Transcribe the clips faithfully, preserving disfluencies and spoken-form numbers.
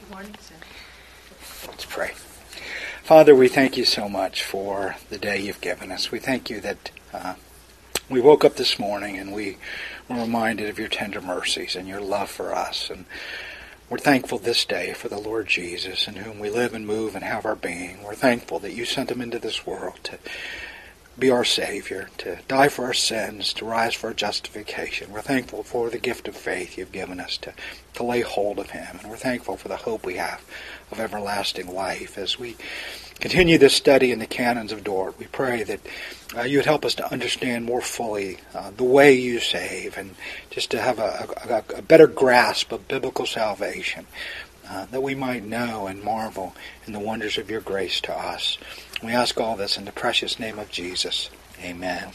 morning, sir. Let's pray. Father, we thank you so much for the day you've given us. We thank you that uh, we woke up this morning and we were reminded of your tender mercies and your love for us. And we're thankful this day for the Lord Jesus, in whom we live and move and have our being. We're thankful that you sent him into this world to be our Savior, to die for our sins, to rise for our justification. We're thankful for the gift of faith you've given us to, to lay hold of him. And we're thankful for the hope we have of everlasting life. As we continue this study in the canons of Dort, we pray that uh, you would help us to understand more fully uh, the way you save, and just to have a, a, a better grasp of biblical salvation, uh, that we might know and marvel in the wonders of your grace to us. We ask all this in the precious name of Jesus. Amen.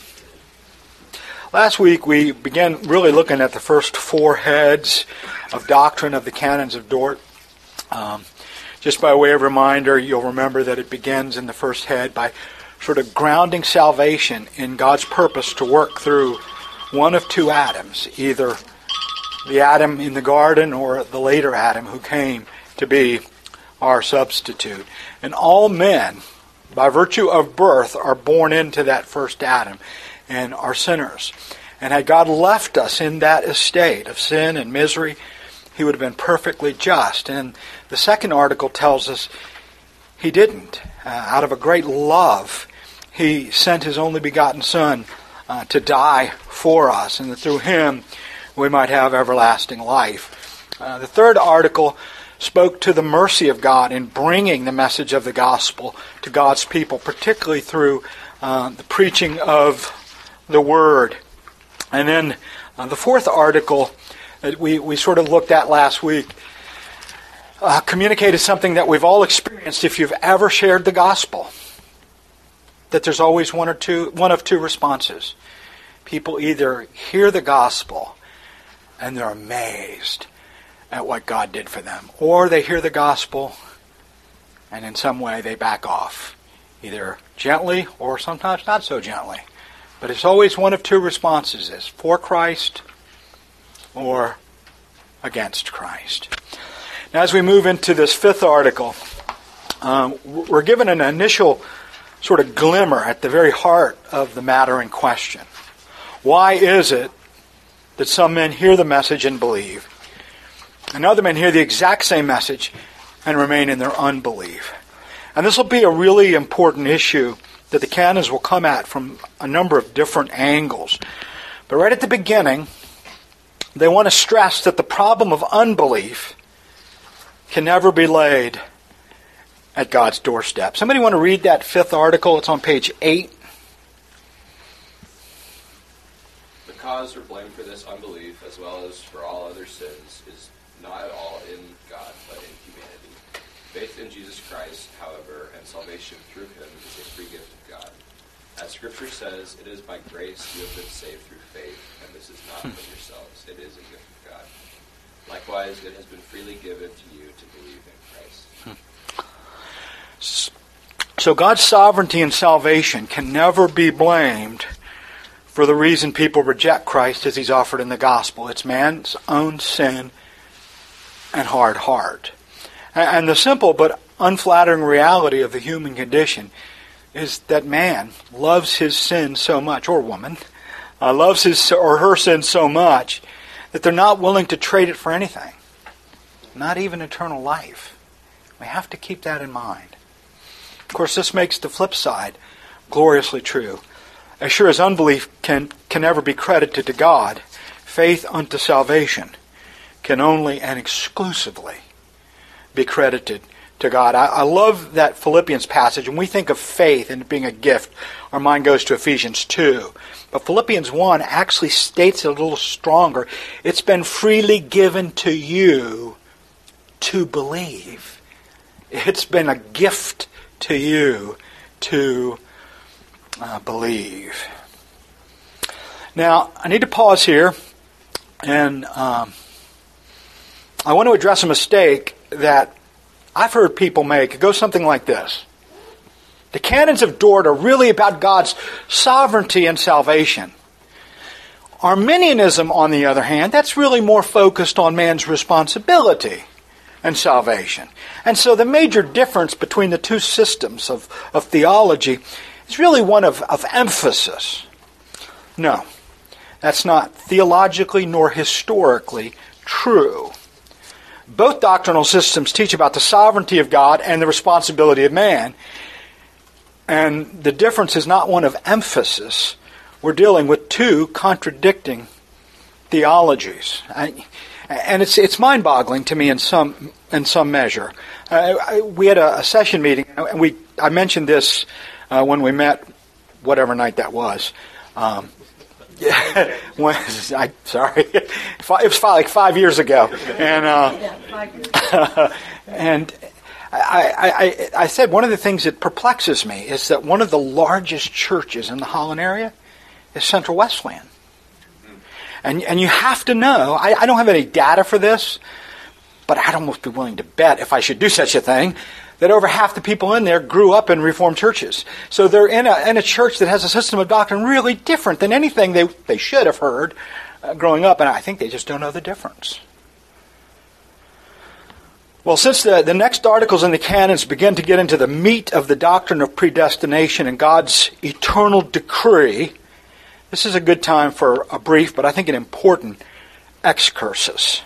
Last week we began really looking at the first four heads of doctrine of the canons of Dort. Um, just by way of reminder, you'll remember that it begins in the first head by sort of grounding salvation in God's purpose to work through one of two Adams, either the Adam in the garden or the later Adam who came to be our substitute. And all men, by virtue of birth, are born into that first Adam and are sinners. And had God left us in that estate of sin and misery, he would have been perfectly just. And the second article tells us he didn't. Uh, out of a great love, he sent his only begotten Son uh, to die for us, and that through him we might have everlasting life. Uh, the third article spoke to the mercy of God in bringing the message of the gospel to God's people, particularly through uh, the preaching of the Word. And then uh, the fourth article that we, we sort of looked at last week uh, communicated something that we've all experienced if you've ever shared the gospel, that there's always one or two, one of two responses. People either hear the gospel and they're amazed at what God did for them, or they hear the gospel and in some way they back off, either gently or sometimes not so gently. But it's always one of two responses: is for Christ or against Christ. Now, as we move into this fifth article, um, we're given an initial sort of glimmer at the very heart of the matter in question. Why is it that some men hear the message and believe, and other men hear the exact same message and remain in their unbelief? And this will be a really important issue that the canons will come at from a number of different angles. But right at the beginning, they want to stress that the problem of unbelief can never be laid at God's doorstep. Somebody want to read that fifth article? It's on page eight. The cause or blame for this unbelief, as well as for all other sins, is not at all in God, but in humanity. Faith in Jesus Christ, however, and salvation through him is a free gift of God. As Scripture says, it is by grace you have been saved through faith, and this is not from yourselves. It is a gift of God. Likewise, it has been freely given to you to believe in Christ. So God's sovereignty and salvation can never be blamed for the reason people reject Christ as he's offered in the gospel. It's man's own sin and hard heart. And the simple but unflattering reality of the human condition is that man loves his sin so much, or woman, uh, loves his or her sin so much that they're not willing to trade it for anything, not even eternal life. We have to keep that in mind. Of course, this makes the flip side gloriously true. As sure as unbelief can, can never be credited to God, faith unto salvation can only and exclusively be credited to God. I, I love that Philippians passage. When we think of faith and being a gift, our mind goes to Ephesians two. But Philippians one actually states it a little stronger. It's been freely given to you to believe. It's been a gift to you to uh, believe. Now, I need to pause here, and um, I want to address a mistake that I've heard people make. It goes something like this. The canons of Dort are really about God's sovereignty and salvation. Arminianism, on the other hand, that's really more focused on man's responsibility and salvation. And so the major difference between the two systems of, of theology is really one of, of emphasis. No, that's not theologically nor historically true. Both doctrinal systems teach about the sovereignty of God and the responsibility of man. And the difference is not one of emphasis. We're dealing with two contradicting theologies. I, and it's it's mind-boggling to me in some in some measure. Uh, I, we had a, a session meeting, and we I mentioned this uh, when we met, whatever night that was. Um, Yeah, when, I sorry, it was like five years ago, and uh, and I, I I said one of the things that perplexes me is that one of the largest churches in the Holland area is Central Wesleyan, and and you have to know. I, I don't have any data for this, but I'd almost be willing to bet, if I should do such a thing, that over half the people in there grew up in Reformed churches. So they're in a in a church that has a system of doctrine really different than anything they, they should have heard uh, growing up, and I think they just don't know the difference. Well, since the, the next articles in the canons begin to get into the meat of the doctrine of predestination and God's eternal decree, this is a good time for a brief, but I think an important excursus.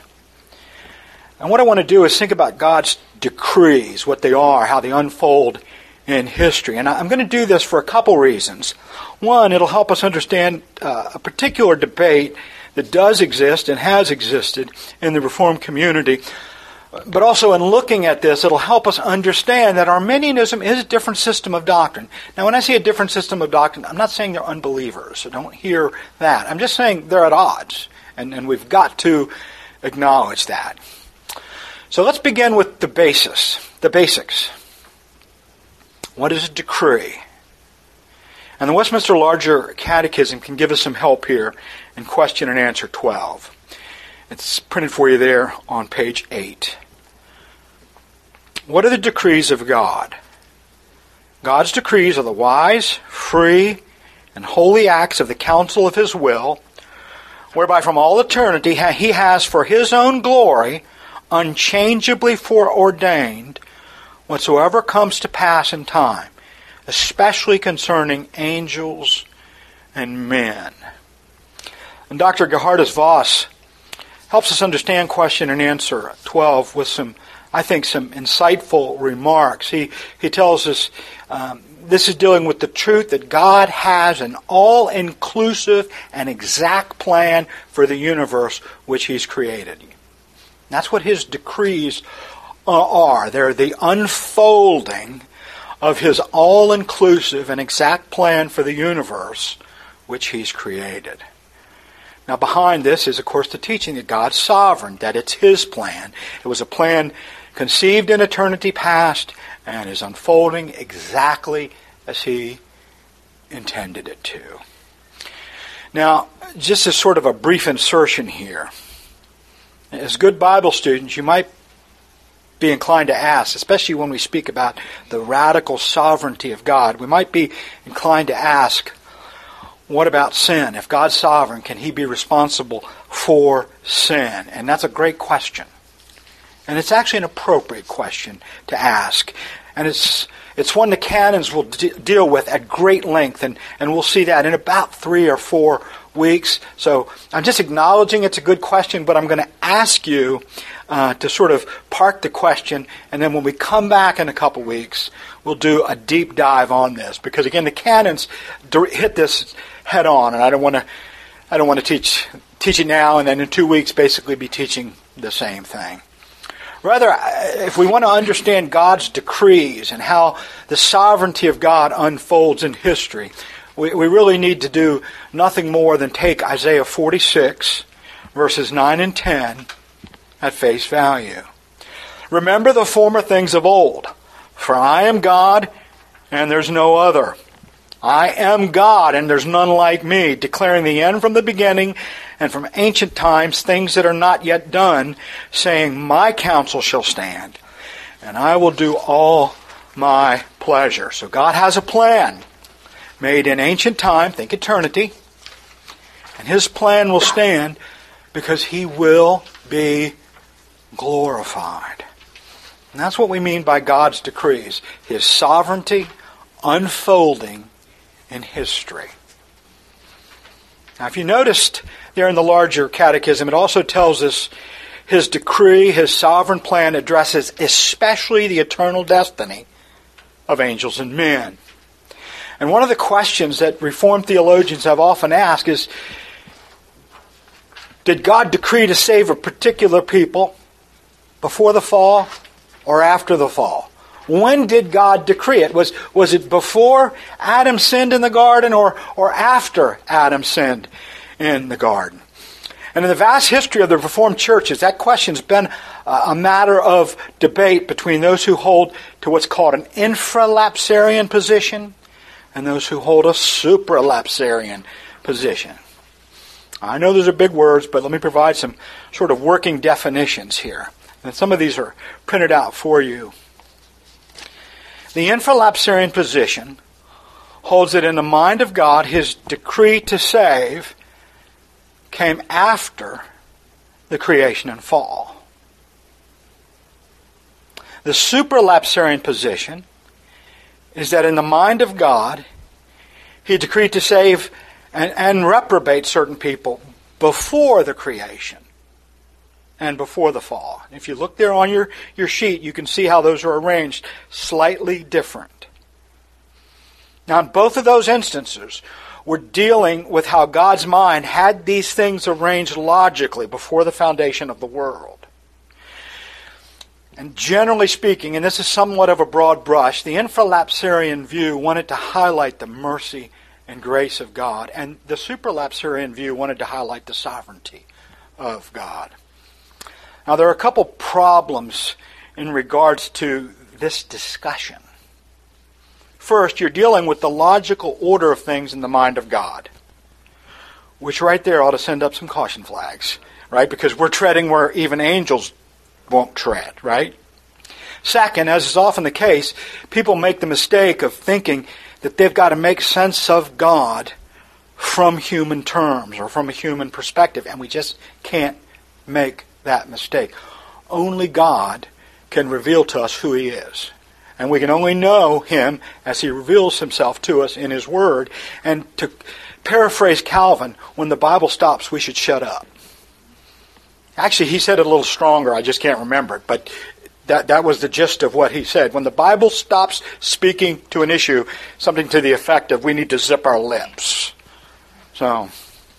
And what I want to do is think about God's decrees, what they are, how they unfold in history. And I'm going to do this for a couple reasons. One, it'll help us understand uh, a particular debate that does exist and has existed in the Reformed community. But also in looking at this, it'll help us understand that Arminianism is a different system of doctrine. Now, when I say a different system of doctrine, I'm not saying they're unbelievers, so don't hear that. I'm just saying they're at odds, and, and we've got to acknowledge that. So let's begin with the basis, the basics. What is a decree? And the Westminster Larger Catechism can give us some help here in question and answer twelve. It's printed for you there on page eight. What are the decrees of God? God's decrees are the wise, free, and holy acts of the counsel of His will, whereby from all eternity He has for His own glory unchangeably foreordained whatsoever comes to pass in time, especially concerning angels and men. And Doctor Gerhardus Voss helps us understand question and answer twelve with some, I think, some insightful remarks. He he tells us um, this is dealing with the truth that God has an all-inclusive and exact plan for the universe which He's created. That's what His decrees are. They're the unfolding of His all-inclusive and exact plan for the universe which He's created. Now behind this is, of course, the teaching that God's sovereign, that it's His plan. It was a plan conceived in eternity past and is unfolding exactly as He intended it to. Now, just as sort of a brief insertion here, as good Bible students, you might be inclined to ask, especially when we speak about the radical sovereignty of God, we might be inclined to ask, what about sin? If God's sovereign, can He be responsible for sin? And that's a great question. And it's actually an appropriate question to ask. And it's it's one the canons will de- deal with at great length, and, and we'll see that in about three or four weeks. So I'm just acknowledging it's a good question, but I'm going to ask you uh, to sort of park the question, and then when we come back in a couple weeks, we'll do a deep dive on this. Because again, the canons hit this head on, and I don't want to I don't want to teach teach it now and then in two weeks basically be teaching the same thing. Rather, if we want to understand God's decrees and how the sovereignty of God unfolds in history, we, we really need to do nothing more than take Isaiah forty-six, verses nine and ten, at face value. Remember the former things of old, for I am God, and there's no other. I am God, and there's none like me, declaring the end from the beginning, and from ancient times things that are not yet done, saying, my counsel shall stand, and I will do all my pleasure. So God has a plan made in ancient time, think eternity, and His plan will stand because He will be glorified. And that's what we mean by God's decrees. His sovereignty unfolding in history. Now, if you noticed there in the larger catechism, it also tells us his decree, his sovereign plan addresses especially the eternal destiny of angels and men. And one of the questions that Reformed theologians have often asked is, did God decree to save a particular people before the fall or after the fall? When did God decree it? Was, was it before Adam sinned in the garden or, or after Adam sinned in the garden? And in the vast history of the Reformed churches, that question's been a matter of debate between those who hold to what's called an infralapsarian position and those who hold a supralapsarian position. I know those are big words, but let me provide some sort of working definitions here. And some of these are printed out for you. The infralapsarian position holds that in the mind of God, his decree to save came after the creation and fall. The supralapsarian position is that in the mind of God, he decreed to save and, and reprobate certain people before the creation and before the fall. If you look there on your, your sheet, you can see how those are arranged slightly different. Now, in both of those instances, we're dealing with how God's mind had these things arranged logically before the foundation of the world. And generally speaking, and this is somewhat of a broad brush, the infralapsarian view wanted to highlight the mercy and grace of God, and the supralapsarian view wanted to highlight the sovereignty of God. Now, there are a couple problems in regards to this discussion. First, you're dealing with the logical order of things in the mind of God, which right there ought to send up some caution flags, right? Because we're treading where even angels won't tread, right? Second, as is often the case, people make the mistake of thinking that they've got to make sense of God from human terms or from a human perspective, and we just can't make that mistake. Only God can reveal to us who he is. And we can only know him as he reveals himself to us in his word. And to paraphrase Calvin, when the Bible stops, we should shut up. Actually, he said it a little stronger. I just can't remember it. But that, that was the gist of what he said. When the Bible stops speaking to an issue, something to the effect of we need to zip our lips. So,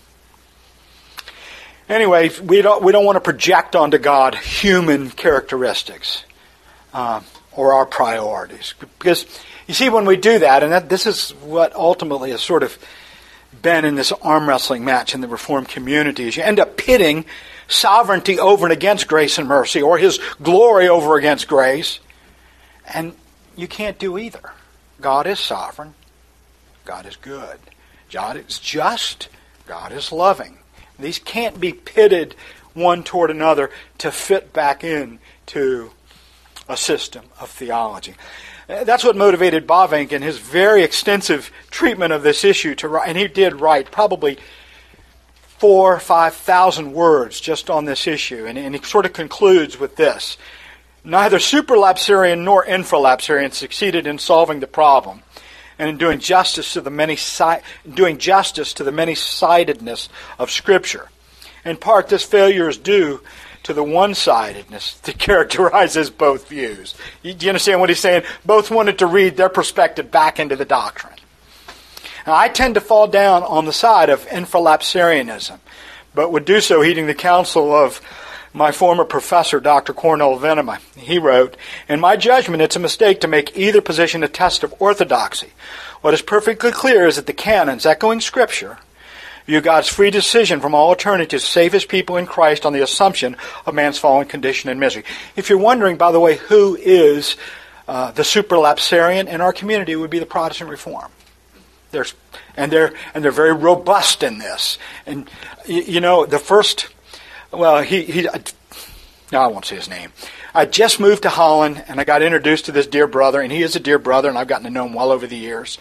anyway, we don't, we don't want to project onto God human characteristics. Uh, or our priorities. Because, you see, when we do that, and that, this is what ultimately has sort of been in this arm wrestling match in the Reformed community, is you end up pitting sovereignty over and against grace and mercy, or his glory over against grace, and you can't do either. God is sovereign. God is good. God is just. God is loving. These can't be pitted one toward another to fit back into a system of theology. That's what motivated Bavinck in his very extensive treatment of this issue to write, and he did write probably four or five thousand words just on this issue, and, and he sort of concludes with this: neither supralapsarian nor infralapsarian succeeded in solving the problem, and in doing justice to the many si- doing justice to the many-sidedness of Scripture. In part, this failure is due to the one-sidedness that characterizes both views. You, do you understand what he's saying? Both wanted to read their perspective back into the doctrine. Now, I tend to fall down on the side of infralapsarianism, but would do so heeding the counsel of my former professor, Doctor Cornel Venema. He wrote, "In my judgment, it's a mistake to make either position a test of orthodoxy. What is perfectly clear is that the canons, echoing Scripture, view God's free decision from all alternatives to save his people in Christ on the assumption of man's fallen condition and misery." If you're wondering, by the way, who is uh, the supralapsarian in our community, it would be the Protestant Reform. There's, and they're and they're very robust in this. And you, you know, the first, well, he he. No, I won't say his name. I just moved to Holland, and I got introduced to this dear brother, and he is a dear brother, and I've gotten to know him well over the years.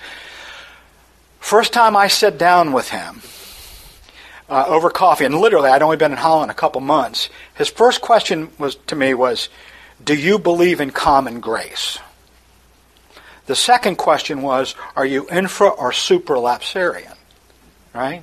First time I sat down with him, Uh, over coffee, and literally I'd only been in Holland a couple months. His first question was to me was, do you believe in common grace? The second question was, are you infra or supralapsarian? Right?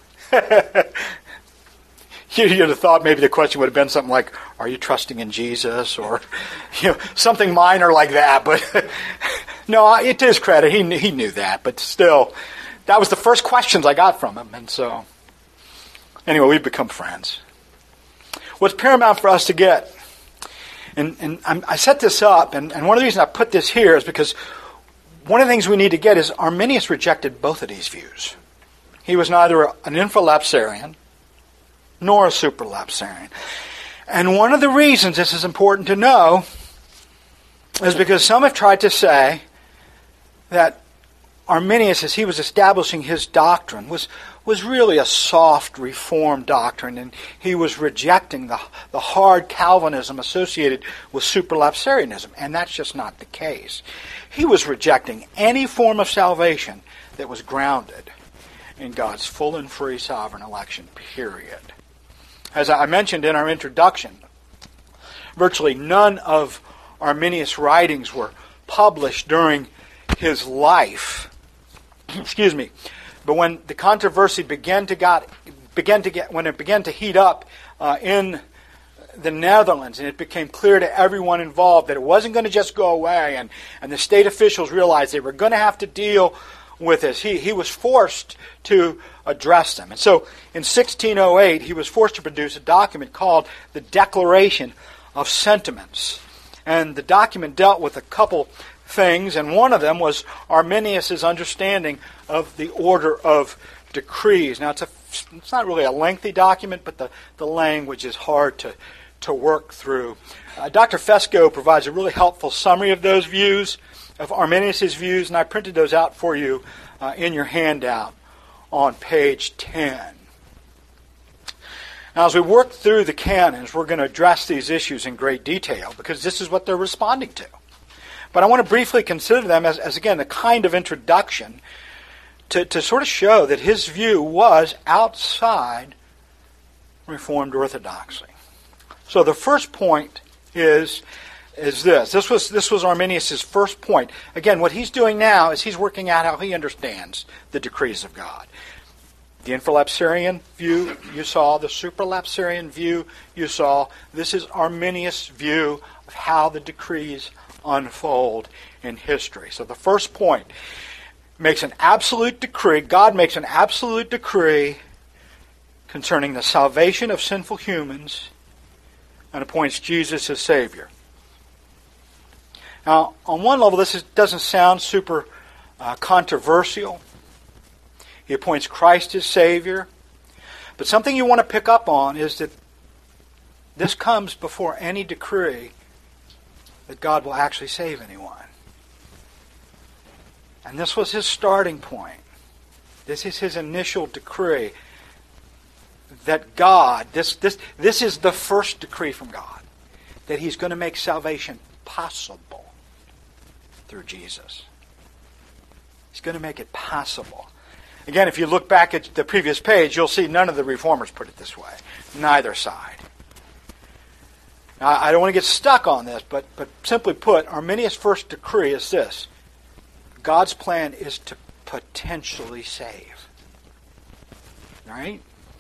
You'd have thought maybe the question would have been something like, are you trusting in Jesus? Or you know, something minor like that. But no, it is credit. He, he knew that. But still, that was the first questions I got from him. And so, anyway, we've become friends. What's paramount for us to get, and, and I'm, I set this up, and, and one of the reasons I put this here is because one of the things we need to get is Arminius rejected both of these views. He was neither an infralapsarian nor a supralapsarian. And one of the reasons this is important to know is because some have tried to say that Arminius, as he was establishing his doctrine, was, was really a soft Reformed doctrine, and he was rejecting the, the hard Calvinism associated with supralapsarianism, and that's just not the case. He was rejecting any form of salvation that was grounded in God's full and free sovereign election, period. As I mentioned in our introduction, virtually none of Arminius' writings were published during his life. Excuse me. But when the controversy began to got began to get when it began to heat up uh, in the Netherlands, and it became clear to everyone involved that it wasn't going to just go away, and, and the state officials realized they were going to have to deal with this. He he was forced to address them. And so in sixteen oh eight, he was forced to produce a document called the Declaration of Sentiments. And the document dealt with a couple things, and one of them was Arminius' understanding of the order of decrees. Now, it's a it's not really a lengthy document, but the, the language is hard to, to work through. Uh, Doctor Fesco provides a really helpful summary of those views, of Arminius' views, and I printed those out for you uh, in your handout on page ten. Now, as we work through the canons, we're going to address these issues in great detail because this is what they're responding to. But I want to briefly consider them as, as again, a kind of introduction to, to sort of show that his view was outside Reformed orthodoxy. So the first point is is this. This was this was Arminius' first point. Again, what he's doing now is he's working out how he understands the decrees of God. The infralapsarian view you saw, the supralapsarian view you saw. This is Arminius' view of how the decrees unfold in history. So the first point makes an absolute decree. God makes an absolute decree concerning the salvation of sinful humans and appoints Jesus as Savior. Now, on one level, this is, doesn't sound super uh, controversial. He appoints Christ as Savior. But something you want to pick up on is that this comes before any decree that God will actually save anyone. And this was his starting point. This is his initial decree that God, this, this, this is the first decree from God, that he's going to make salvation possible through Jesus. He's going to make it possible. Again, if you look back at the previous page, you'll see none of the reformers put it this way. Neither side. Now, I don't want to get stuck on this, but, but simply put, Arminius' first decree is this. God's plan is to potentially save. Right?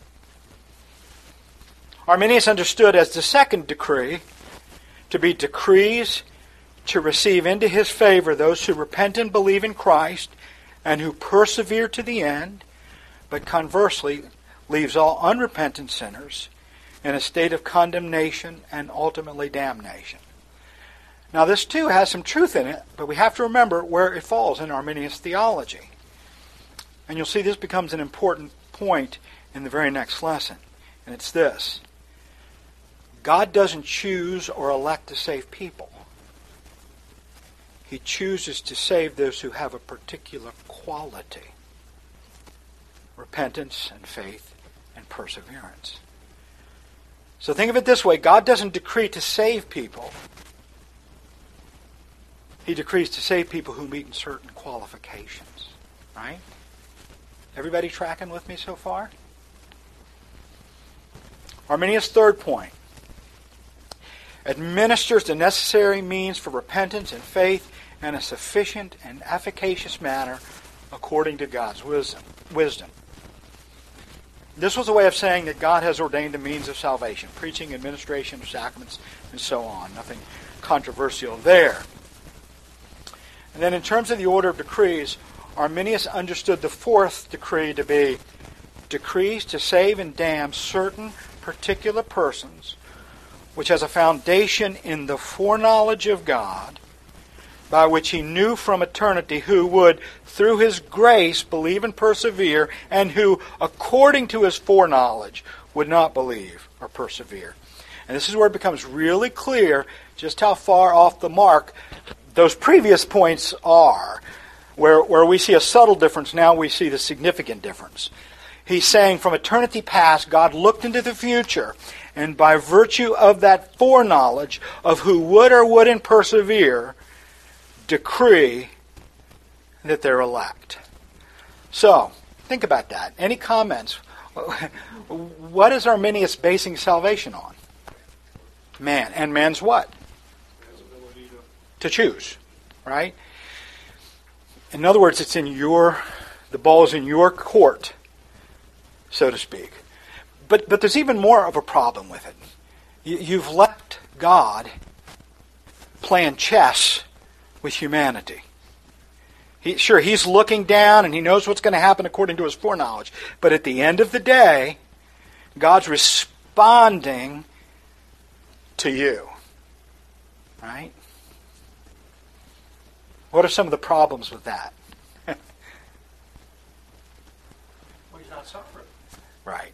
Arminius understood as the second decree to be decrees to receive into his favor those who repent and believe in Christ and who persevere to the end, but conversely leaves all unrepentant sinners in a state of condemnation and ultimately damnation. Now this too has some truth in it, but we have to remember where it falls in Arminius' theology. And you'll see this becomes an important point in the very next lesson. And it's this. God doesn't choose or elect to save people. He chooses to save those who have a particular quality. Repentance and faith and perseverance. So think of it this way. God doesn't decree to save people. He decrees to save people who meet certain qualifications. Right? Everybody tracking with me so far? Arminius' third point. administers the necessary means for repentance and faith in a sufficient and efficacious manner according to God's wisdom. wisdom. This was a way of saying that God has ordained the means of salvation, preaching, administration of sacraments, and so on. Nothing controversial there. And then in terms of the order of decrees, Arminius understood the fourth decree to be decrees to save and damn certain particular persons, which has a foundation in the foreknowledge of God, by which he knew from eternity who would, through his grace, believe and persevere, and who, according to his foreknowledge, would not believe or persevere. And this is where it becomes really clear just how far off the mark those previous points are. Where, where we see a subtle difference, now we see the significant difference. He's saying from eternity past, God looked into the future, and by virtue of that foreknowledge of who would or wouldn't persevere, decree that they're elect. So, think about that. Any comments? What is Arminius basing salvation on? Man. And man's what? Man's ability to... to choose. Right? In other words, it's in your, the ball's in your court, so to speak. But but there's even more of a problem with it. You, you've left God playing chess with humanity. He, sure, he's looking down and he knows what's going to happen according to his foreknowledge. But at the end of the day, God's responding to you. Right? What are some of the problems with that? Well, he's not suffering. Right.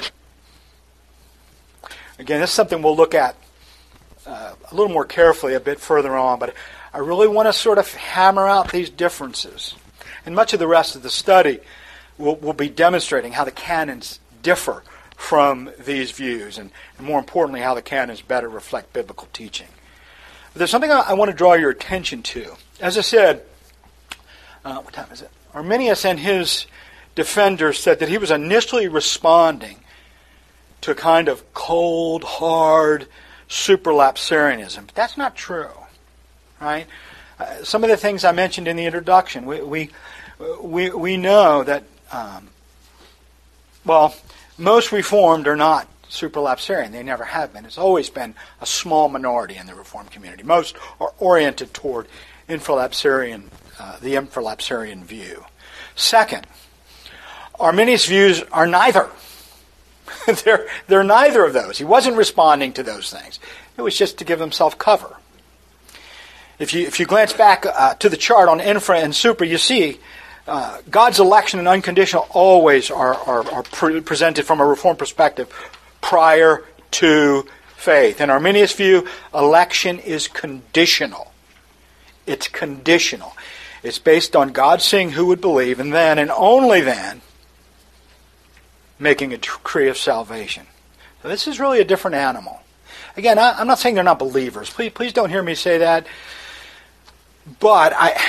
Again, this is something we'll look at uh, a little more carefully a bit further on, but I really want to sort of hammer out these differences. And much of the rest of the study will, will be demonstrating how the canons differ from these views, and, and more importantly, how the canons better reflect biblical teaching. But there's something I, I want to draw your attention to. As I said, uh, what time is it? Arminius and his defenders said that he was initially responding to a kind of cold, hard supralapsarianism. But that's not true, right? Uh, some of the things I mentioned in the introduction, we we we, we know that, um, well, most Reformed are not supralapsarian. They never have been. It's always been a small minority in the Reformed community. Most are oriented toward infralapsarian, uh, the infralapsarian view. Second, Arminius' views are neither. they're, they're neither of those. He wasn't responding to those things. It was just to give himself cover. If you if you glance back uh, to the chart on infra and supra, you see uh, God's election and unconditional always are, are, are pre- presented from a Reformed perspective prior to faith. In Arminius' view, election is conditional. It's conditional. It's based on God seeing who would believe, and then, and only then, making a decree of salvation. So this is really a different animal. Again, I, I'm not saying they're not believers. Please, please don't hear me say that. But I,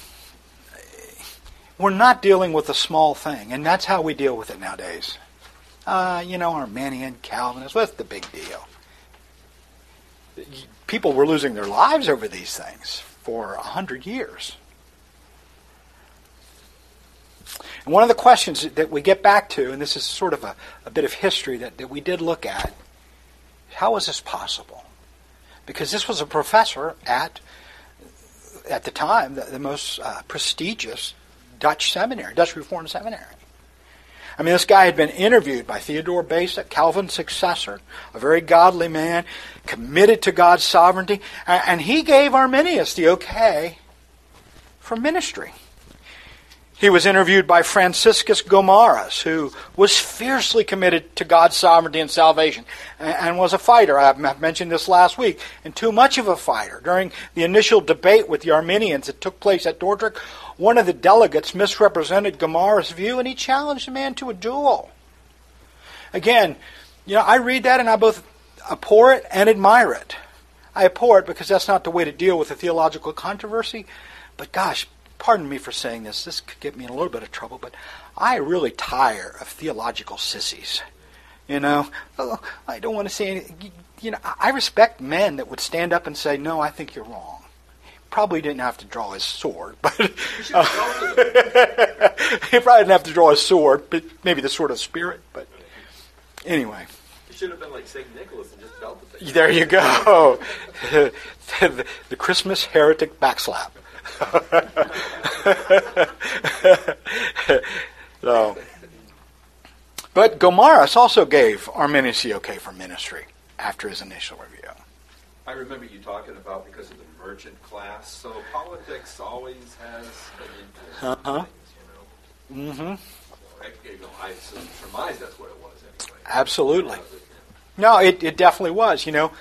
we're not dealing with a small thing, and that's how we deal with it nowadays. Uh, you know, Arminian, Calvinist, what's the big deal? People were losing their lives over these things for a hundred years. And one of the questions that we get back to, and this is sort of a, a bit of history that, that we did look at, how is this possible? Because this was a professor at, at the time, the, the most uh, prestigious Dutch seminary, Dutch Reformed seminary. I mean, this guy had been interviewed by Theodore Beza, Calvin's successor, a very godly man, committed to God's sovereignty, and he gave Arminius the okay for ministry. He was interviewed by Franciscus Gomarus, who was fiercely committed to God's sovereignty and salvation, and was a fighter. I mentioned this last week, and too much of a fighter. During the initial debate with the Arminians that took place at Dordrecht, one of the delegates misrepresented Gomarus' view, and he challenged the man to a duel. Again, you know, I read that and I both abhor it and admire it. I abhor it because that's not the way to deal with a theological controversy, but gosh, pardon me for saying this, this could get me in a little bit of trouble, but I really tire of theological sissies You know, oh, I don't want to say anything. You know, I respect men that would stand up and say, no, I think you're wrong. Probably didn't have to draw his sword, but uh, he probably didn't have to draw his sword, but maybe the sword of spirit. But anyway, You should have been like Saint Nicholas and just belted it. there you go. the, the Christmas heretic backslap. So, but Gomarus also gave Arminius the okay for ministry after his initial review. I remember you talking about because of the merchant class. So politics always has an influence on Uh-huh. things, you know. Mm-hmm. So I, you know, I assume, surmise that's what it was anyway. Absolutely. No, it, it definitely was. You know,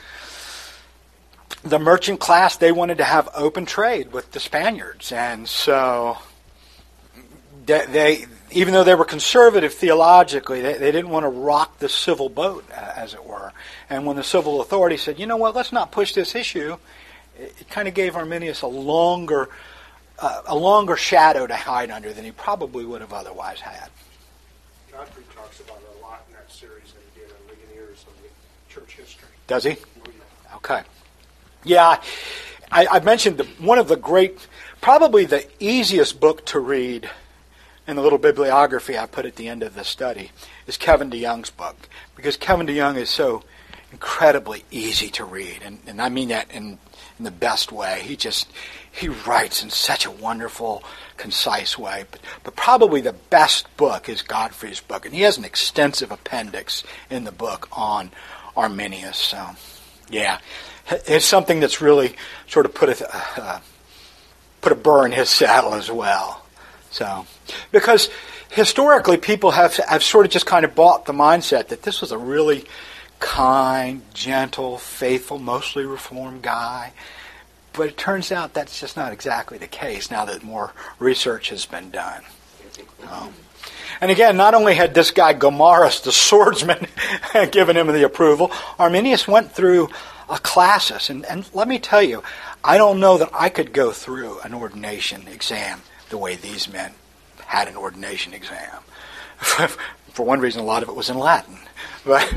the merchant class, they wanted to have open trade with the Spaniards. And so they, they even though they were conservative theologically, they, they didn't want to rock the civil boat, uh, as it were. And when the civil authority said, you know what, let's not push this issue, it, it kind of gave Arminius a longer, uh, a longer shadow to hide under than he probably would have otherwise had. Godfrey talks about it a lot in that series that he did on Ligoniers of the church history. Does he? Oh, yeah. Okay. Yeah, I, I mentioned the, one of the great, probably the easiest book to read in the little bibliography I put at the end of the study is Kevin DeYoung's book, because Kevin DeYoung is so incredibly easy to read, and, and I mean that in, in the best way. He just, he writes in such a wonderful, concise way. But, but probably the best book is Godfrey's book, and he has an extensive appendix in the book on Arminius. So, yeah, it's something that's really sort of put a uh, put a burr in his saddle as well. So, because historically people have have sort of just kind of bought the mindset that this was a really kind, gentle, faithful, mostly reformed guy. But it turns out that's just not exactly the case now that more research has been done. Um, and again, not only had this guy Gomarus, the swordsman, given him the approval, Arminius went through a classis. And, and let me tell you, I don't know that I could go through an ordination exam the way these men had an ordination exam. For one reason, a lot of it was in Latin. But,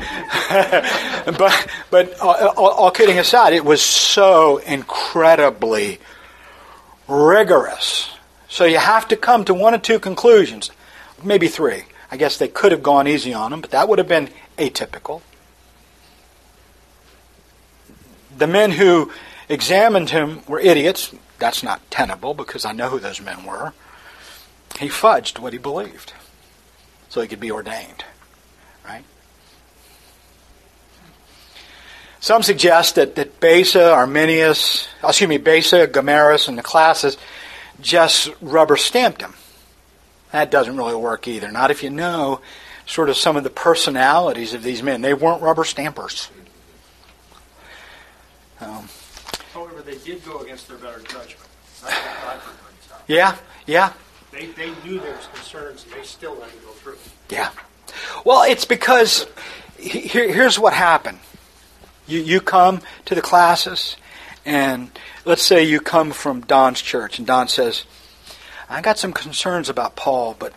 but, but all, all kidding aside, it was so incredibly rigorous. So you have to come to one or two conclusions, maybe three. I guess they could have gone easy on him, but that would have been atypical. The men who examined him were idiots. That's not tenable because I know who those men were. He fudged what he believed so he could be ordained. Right? Some suggest that, that Besa, Arminius, excuse me, Besa, Gomarus, and the classes just rubber stamped him. That doesn't really work either. Not if you know sort of some of the personalities of these men. They weren't rubber stampers. Um, However, they did go against their better judgment. That's what Godfrey brings out. yeah, yeah, They, they knew there was concerns, and they still let it go through. yeah. Well, it's because he- here, here's what happened. You you come to the classes, and let's say you come from Don's church, and Don says, I got some concerns about Paul, but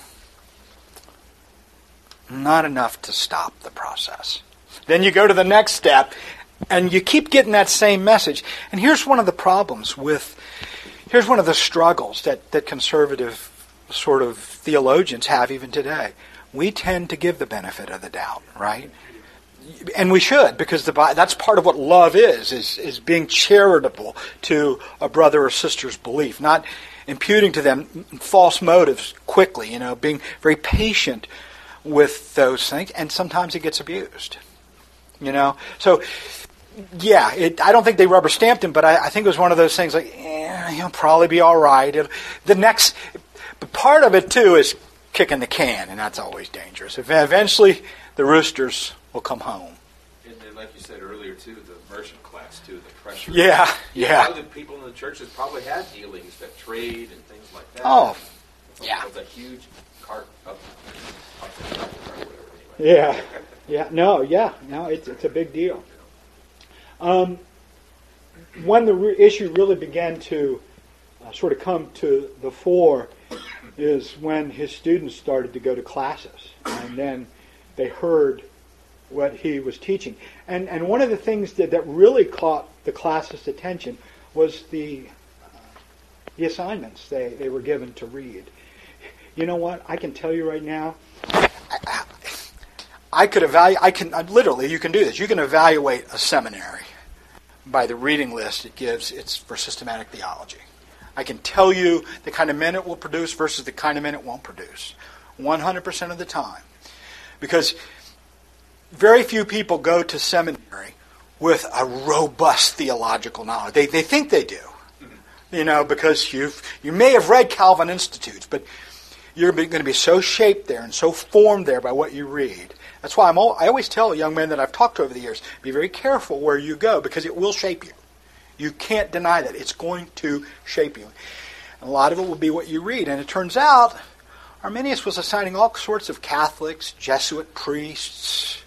not enough to stop the process. Then you go to the next step, and you keep getting that same message. And here's one of the problems with, here's one of the struggles that, that conservative sort of theologians have even today. We tend to give the benefit of the doubt, right? And we should, because the, that's part of what love is, is, is being charitable to a brother or sister's belief, not imputing to them false motives quickly, you know, being very patient with those things, and sometimes it gets abused, you know. So, yeah, it, I don't think they rubber stamped him, but I, I think it was one of those things like, eh, he'll probably be all right. It'll, the next, but part of it too is kicking the can, and that's always dangerous. If eventually the roosters will come home. And then, like you said earlier, too, the merchant class, too, the pressure. Yeah, yeah. A lot of the people in the churches probably had dealings that trade and things like that. Oh, It's yeah. It's a huge cart up, up the cart, whatever, anyway. Yeah, yeah, no, yeah, no, it's it's a big deal. Um, when the re- issue really began to uh, sort of come to the fore is when his students started to go to classes, and then they heard what he was teaching. And and one of the things that, that really caught the class's attention was the uh, the assignments they, they were given to read. You know what? I can tell you right now, I, I could evaluate, I can, literally, you can do this. You can evaluate a seminary by the reading list it gives it's for systematic theology. I can tell you the kind of men it will produce versus the kind of men it won't produce. one hundred percent of the time. Because very few people go to seminary with a robust theological knowledge. They they think they do. You know, because you've you may have read Calvin Institutes, but you're going to be so shaped there and so formed there by what you read. That's why I'm all, I always tell young men that I've talked to over the years, be very careful where you go because it will shape you. You can't deny that. It's going to shape you. And a lot of it will be what you read. And it turns out Arminius was assigning all sorts of Catholics, Jesuit priests.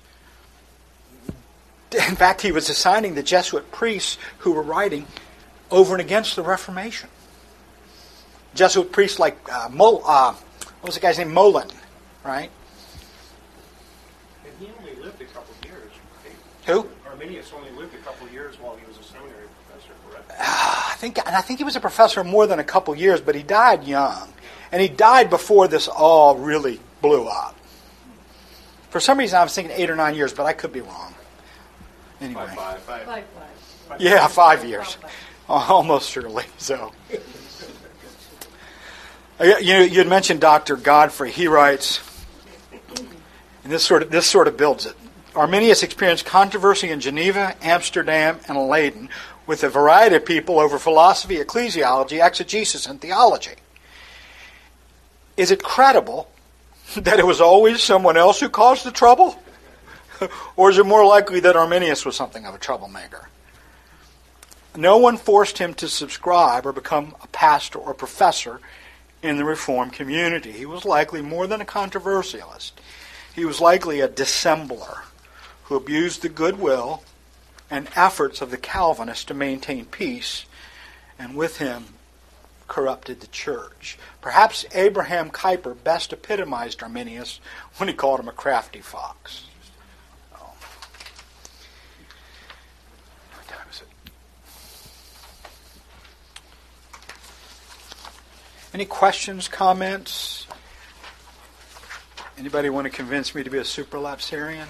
In fact, he was assigning the Jesuit priests who were writing over and against the Reformation. Jesuit priests like uh, Mol, uh, what was the guy's name? Molin, right? And he only lived a couple of years. Right? Who? Arminius only lived a couple of years while he was a seminary professor, correct? Uh, I think, and I think he was a professor more than a couple years, but he died young, and he died before this all really blew up. For some reason, I was thinking eight or nine years, but I could be wrong. Anyway, Five, five, five. Five, five. yeah, five years, almost surely. So. You you had mentioned Doctor Godfrey. He writes, and this sort of this sort of builds it. Arminius experienced controversy in Geneva, Amsterdam, and Leyden with a variety of people over philosophy, ecclesiology, exegesis, and theology. Is it credible that it was always someone else who caused the trouble? Or is it more likely that Arminius was something of a troublemaker? No one forced him to subscribe or become a pastor or professor in the Reformed community. He was likely more than a controversialist. He was likely a dissembler who abused the goodwill and efforts of the Calvinists to maintain peace, and with him corrupted the church. Perhaps Abraham Kuyper best epitomized Arminius when he called him a crafty fox. Oh. What time is it? Any questions, comments? Anybody want to convince me to be a supralapsarian?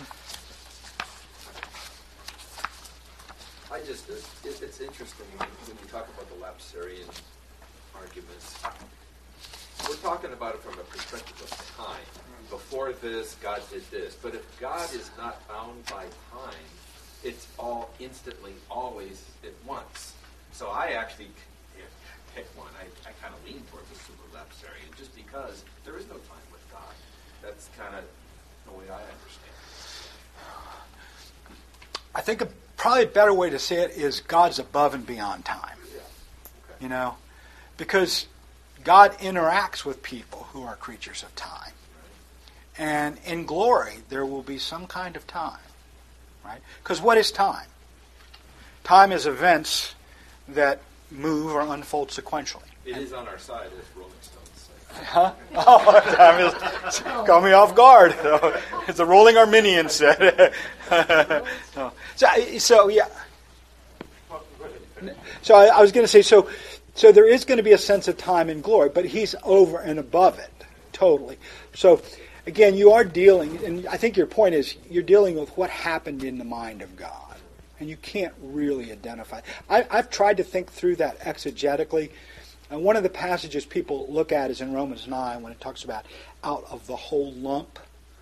I just, it, it's interesting when when you talk about the lapsarian arguments. We're talking about it from a perspective of time. Before this, God did this. But if God is not bound by time, it's all instantly, always, at once. So I actually pick one. I, I kind of lean towards a supralapsarian just because there is no time with God. That's kind of the way I understand it. I think a, probably a better way to say it is God's above and beyond time. Yeah. Okay. You know, because God interacts with people who are creatures of time. Right. And in glory, there will be some kind of time. Right? Because what is time? Time is events that move or unfold sequentially. It is on our side, as Rolling Stones say. Huh? Oh, time is, caught me off guard. It's a rolling Arminian said. No. So, so, yeah. So I, I was going to say, so, so there is going to be a sense of time and glory, but he's over and above it, totally. So, again, you are dealing, and I think your point is, you're dealing with what happened in the mind of God. And you can't really identify. I, I've tried to think through that exegetically. And one of the passages people look at is in Romans nine when it talks about out of the whole lump.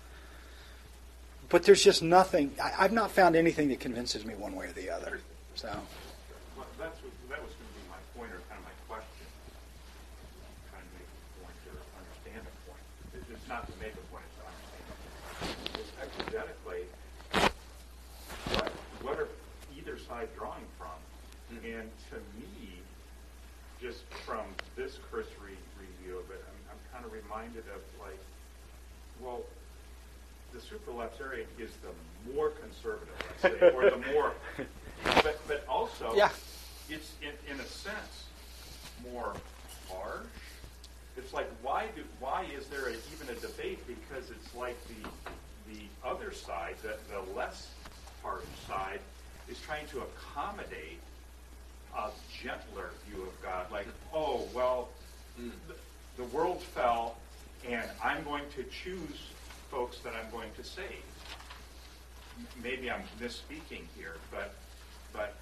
But there's just nothing. I, I've not found anything that convinces me one way or the other. So. Well, that's what, that was going to be my point, or kind of my question. I'm trying to make a point or understand a point. It's, it's not to make a point, it's to understand a point. It's exegetically, what, what are either side drawing from? Mm-hmm. And to me, just from this cursory review of it, I'm, I'm kind of reminded of like, well, the supralapsarian is the more conservative, let's say, or the more, but but also, yeah. it's in, in a sense more harsh. It's like why do why is there a, even a debate? Because it's like the the other side, the, the less harsh side, is trying to accommodate a gentler view of God. Like, oh, well, Mm. the, the world fell, and I'm going to choose folks that I'm going to save. M- Maybe I'm misspeaking here, but but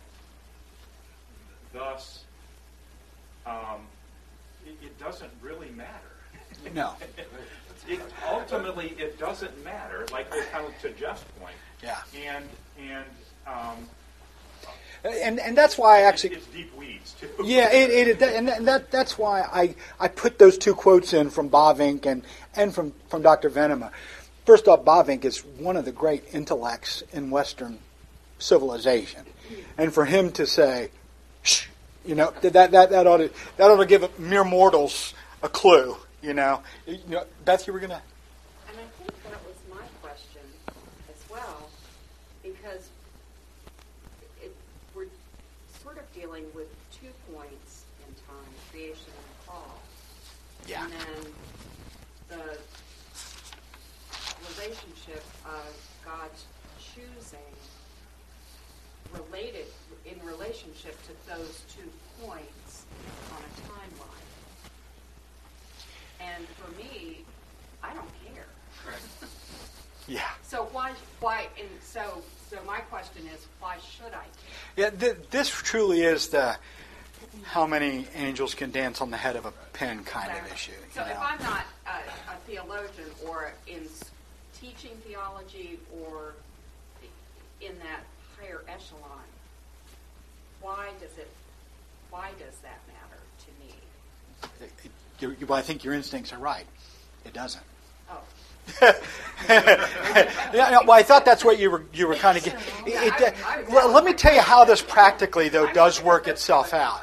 thus, um, it, it doesn't really matter. No. It, ultimately, it doesn't matter. Like kind of to Jeff's point. Yeah. And and um, And and that's why I actually. it's deep weeds too. Yeah, it, it, it and that, that that's why I, I put those two quotes in from Bavinck and and from, from Doctor Venema. First off, Bavinck is one of the great intellects in Western civilization, and for him to say, "Shh," you know, that that that ought to that ought to give mere mortals a clue. You know, you know, Beth, you were gonna. And I think that was my question as well, because it, we're sort of dealing with two points in time, creation and fall. Yeah. And then the relationship of God's choosing related in relationship to those two points on a timeline. And for me, I don't care. Yeah. So why, why, and so, so my question is, why should I care? Yeah. Th- this truly is the how many angels can dance on the head of a pin kind of issue. So you if know? I'm not a, a theologian or in s- teaching theology or in that higher echelon, why does it, why does that matter to me? It- it- you- you- well, I think your instincts are right. It doesn't. Oh. Yeah, no, well, I thought that's what you were you were kind of getting. It, it, I- I- well, let me tell you how this practically, though, does work itself out.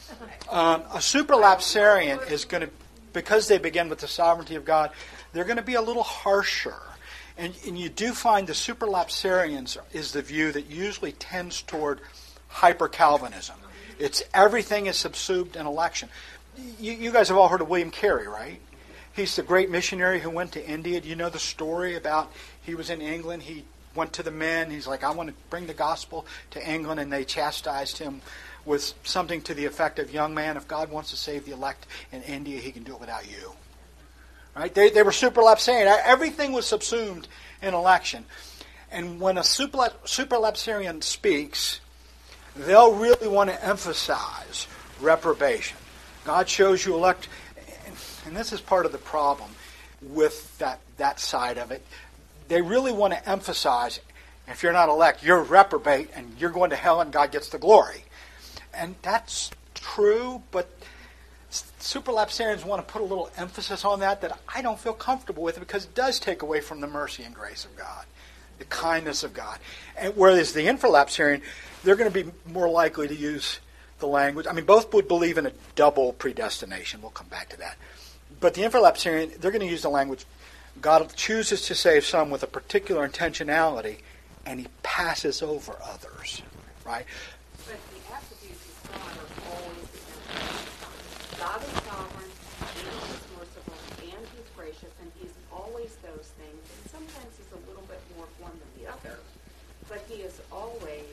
Um, a supralapsarian is going to, because they begin with the sovereignty of God, they're going to be a little harsher. And, and you do find the supralapsarians is the view that usually tends toward hyper-Calvinism. It's everything is subsumed in election. You, you guys have all heard of William Carey, right? He's the great missionary who went to India. Do you know the story about he was in England? He went to the men. He's like, I want to bring the gospel to England. And they chastised him with something to the effect of, young man, if God wants to save the elect in India, he can do it without you. Right? They, they were supralapsarian. Everything was subsumed in election. And when a supra, supralapsarian speaks, they'll really want to emphasize reprobation. God shows you elect, and this is part of the problem with that, that side of it. They really want to emphasize, if you're not elect, you're reprobate and you're going to hell and God gets the glory. And that's true, but supralapsarians want to put a little emphasis on that that I don't feel comfortable with, because it does take away from the mercy and grace of God, the kindness of God. And whereas the infralapsarian, they're going to be more likely to use the language. I mean, both would believe in a double predestination. We'll come back to that. But the infralapsarian, they're going to use the language, God chooses to save some with a particular intentionality, and he passes over others. Right? But the attributes of God are always the same. God is sovereign, and he's merciful, and he's gracious, and he's always those things. And sometimes he's a little bit more one than the other, but he is always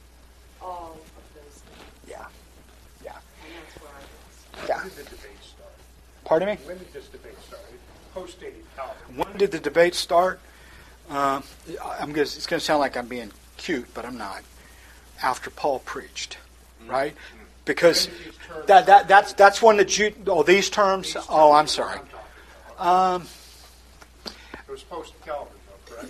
all of those things. Yeah. Yeah. And that's where I was. Yeah. When did the debate start? Pardon me? When did this debate start? Post-dated Calvin. When did the debate start? Uh, I'm gonna, it's going to sound like I'm being cute, but I'm not. After Paul preached, right? Because When did these terms- that, that that's that's when the Jew. Oh, these terms. These Oh, I'm terms sorry. are what I'm talking about. Um, It was post-Calvin, though, correct?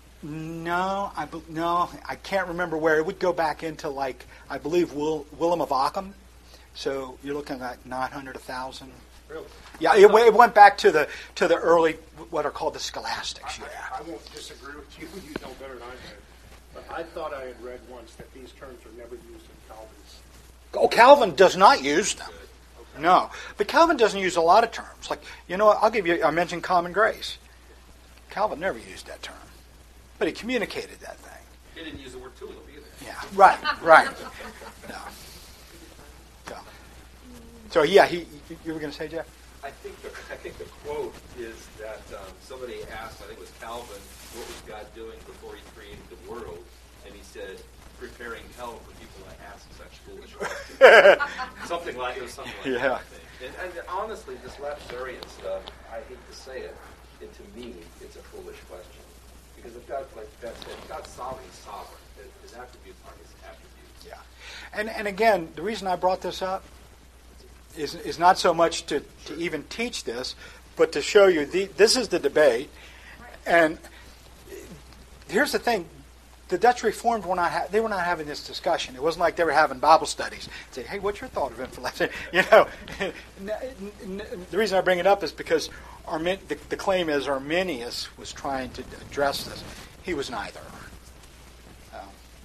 no, I be- no, I can't remember where. It would go back into, like, I believe Will, Willem of Ockham. So you're looking at nine hundred, one thousand. Really? Yeah, it, it went back to the to the early, what are called the scholastics. Yeah. I, I won't disagree with you. You know better than I do. But I thought I had read once that these terms are never used in Calvin's. Oh, Calvin does not use them. No. But Calvin doesn't use a lot of terms. Like, you know what, I'll give you, I mentioned common grace. Calvin never used that term. But he communicated that thing. He didn't use the word tulip either. Yeah, right, right. No. No. So, yeah, he, you were going to say, Jeff? I think the, think the quote is that um, somebody asked, I think it was Calvin, what was God doing before he created the world? And he said, preparing hell for people that ask such foolish questions. something like it was something like Yeah. that, I think. And, and honestly, this lapsarian stuff, I hate to say it, it to me, it's a foolish question. Because if God, like Beth said, God's sovereign, he's sovereign. His attributes are his attributes. Yeah. And and again, the reason I brought this up is is not so much to, to even teach this, but to show you the, this is the debate. And here's the thing. The Dutch Reformed were not ha- they were not having this discussion. It wasn't like they were having Bible studies. Say, hey, what's your thought of inflation? You know, the reason I bring it up is because Armin- the, the claim is Arminius was trying to address this. He was neither. Um,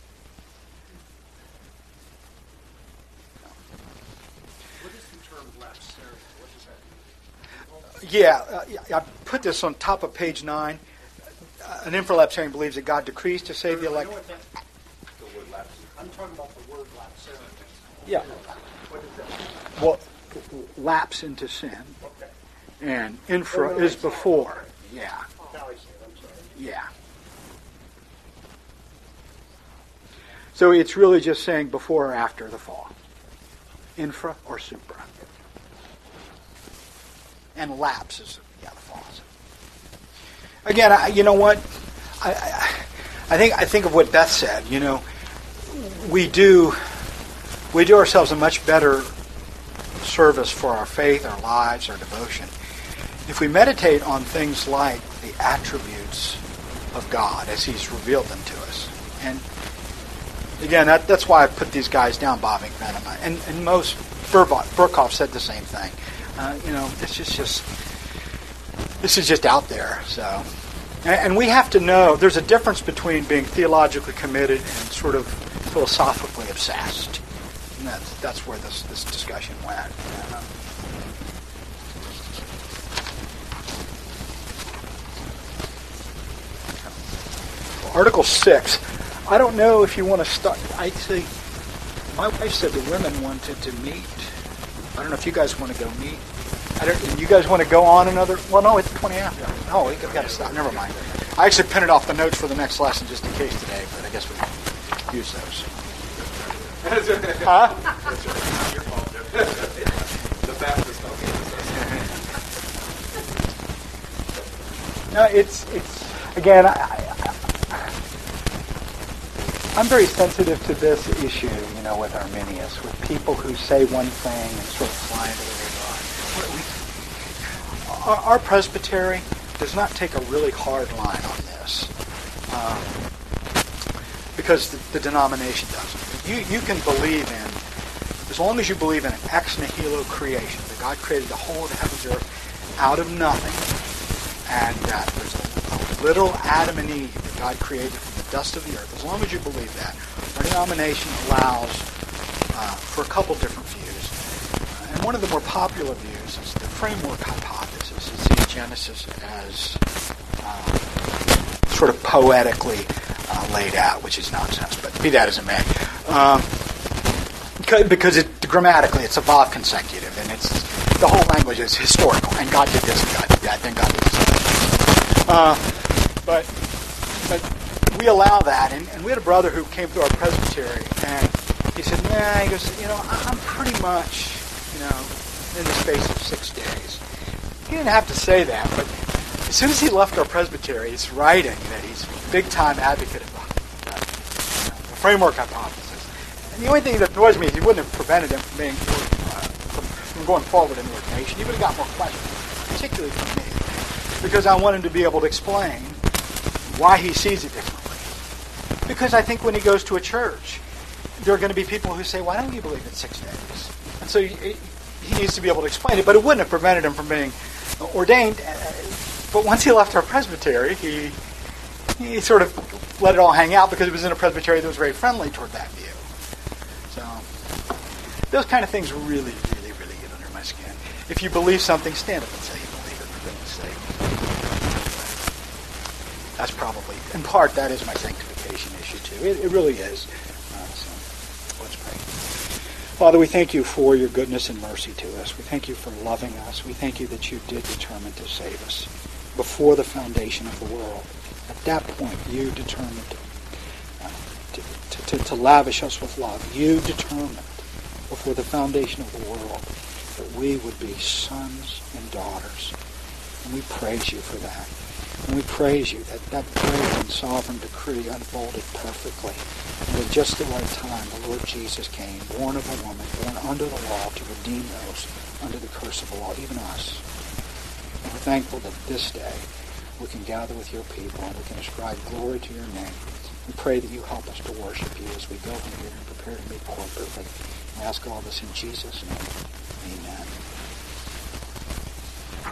What is the term lapsarian? What does that mean? Yeah, uh, I put this on top of page nine. Uh, an infralapsarian believes that God decrees to save the I know elect. what that- The word lapse. I'm talking about the word lapsarian. Yeah. What does that mean? Well, lapse into sin, Okay. and infra is before. Yeah, Now I see it. I'm sorry. yeah. So it's really just saying before or after the fall. Infra or supra. And lapse is, yeah, the fall. Again, I, you know what? I, I, I think I think of what Beth said. You know, we do we do ourselves a much better service for our faith, our lives, our devotion, if we meditate on things like the attributes of God as He's revealed them to us. And again, that, that's why I put these guys down, Bob McVenom, and and most Burkhoff said the same thing. Uh, you know, it's just just. This is just out there, so. And we have to know, there's a difference between being theologically committed and sort of philosophically obsessed. And that's, that's where this, this discussion went. Um, Article six. I don't know if you want to start. I see. My wife said the women wanted to meet. I don't know if you guys want to go meet. I don't, you guys want to go on another? Well, no, it's twenty after. Oh, we got to stop. Never mind. I actually printed off the notes for the next lesson just in case today, but I guess we can use those. Huh? The Baptist don't get this. No, it's it's again. I, I, I'm very sensitive to this issue, you know, with Arminius, with people who say one thing and sort of fly into the Our, our presbytery does not take a really hard line on this um, because the, the denomination doesn't. You you can believe in, as long as you believe in an ex nihilo creation, that God created the whole of the heavens and earth out of nothing, and that there's a, a little Adam and Eve that God created from the dust of the earth. As long as you believe that, our denomination allows uh, for a couple different views. Uh, and one of the more popular views is the framework hypothesis. It sees Genesis as uh, sort of poetically uh, laid out, which is nonsense, but be that as it may. Um, because it, grammatically it's above consecutive, and it's the whole language is historical, and God did this, and God did that, then God did this. Uh, but, but we allow that, and, and we had a brother who came through our presbytery, and he said, nah, he goes, you know, I'm pretty much, you know, in the space of six days. He didn't have to say that, but as soon as he left our presbytery, he's writing that he's a big-time advocate of uh, the framework hypothesis. And the only thing that annoys me is he wouldn't have prevented him from being uh, from, from going forward in the ordination. He would have got more questions, particularly from me, because I want him to be able to explain why he sees it differently. Because I think when he goes to a church, there are going to be people who say, "Why don't you believe in six days?" And so he, he needs to be able to explain it, but it wouldn't have prevented him from being ordained. But once he left our presbytery, he he sort of let it all hang out because it was in a presbytery that was very friendly toward that view. So those kind of things really, really, really get under my skin. If you believe something, stand up and say you believe it, for goodness sake. That's probably, in part, that is my sanctification issue too. It, it really is. Uh, so let's pray. Father, we thank you for your goodness and mercy to us. We thank you for loving us. We thank you that you did determine to save us before the foundation of the world. At that point, you determined uh, to, to, to, to lavish us with love. You determined before the foundation of the world that we would be sons and daughters. And we praise you for that. And we praise you that that great and sovereign decree unfolded perfectly. And at just the right time, the Lord Jesus came, born of a woman, born under the law, to redeem those under the curse of the law, even us. And we're thankful that this day we can gather with your people and we can ascribe glory to your name. We pray that you help us to worship you as we go from here and prepare to meet corporately. We ask all this in Jesus' name. Amen.